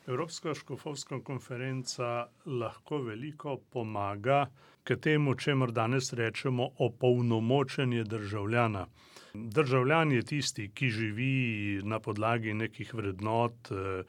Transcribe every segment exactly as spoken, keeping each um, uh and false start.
Evropska škofovska konferenca lahko veliko pomaga k temu, čemur danes rečemo opolnomočenje državljana. Državljan je tisti, ki živi na podlagi nekih vrednot,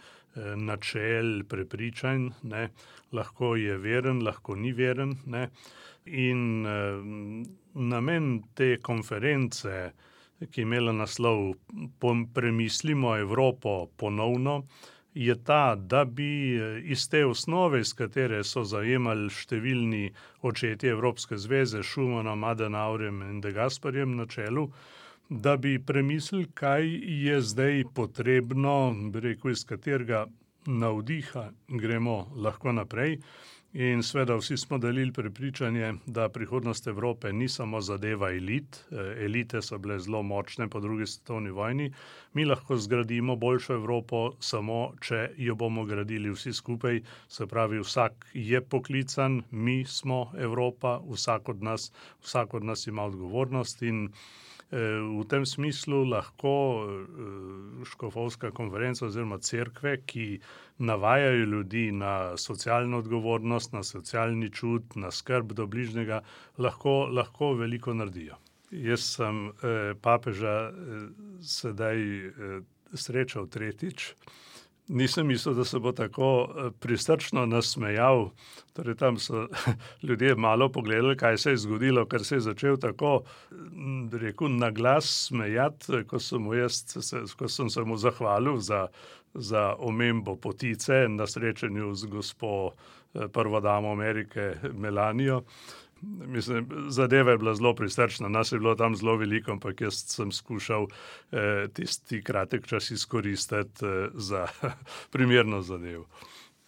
načel, prepričanj, ne. Lahko je veren, lahko ni veren, ne. In namen te konference, ki je imela naslov Premislimo Evropo ponovno, je ta, da bi iz te osnove, iz katere so zajemali številni očetje Evropske zveze, Schumanom, Adenauerjem in De Gasperjem na čelu, da bi premislili, kaj je zdaj potrebno, bi rekel, iz katerega navdiha gremo lahko naprej. In seveda vsi smo delili prepričanje, da prihodnost Evrope ni samo zadeva elit, elite so bile zelo močne po drugi svetovni vojni, mi lahko zgradimo boljšo Evropo samo, če jo bomo gradili vsi skupaj, se pravi, vsak je poklican, mi smo Evropa, vsak od nas, vsak od nas ima odgovornost in v tem smislu lahko škofovska konferenca oziroma cerkve, ki navajajo ljudi na socialno odgovornost, na socialni čut, na skrb do bližnjega, lahko, lahko veliko naredijo. Jaz sem papeža sedaj srečal tretjič. Nisem mislil, da se bo tako prisrčno nasmejal, torej tam so ljudje malo pogledali, kaj se je zgodilo, ker se je začel tako, bi rekel, na glas smejati, ko sem mu jaz, ko sem se mu zahvalil za, za omembo potice na srečanju z gospo prvo damo Amerike Melanijo. Mislim, zadeva je bila zelo prisrčna, nas je bilo tam zelo veliko, ampak jaz sem skušal eh, tisti kratek čas izkoristiti eh, za primerno zadevo.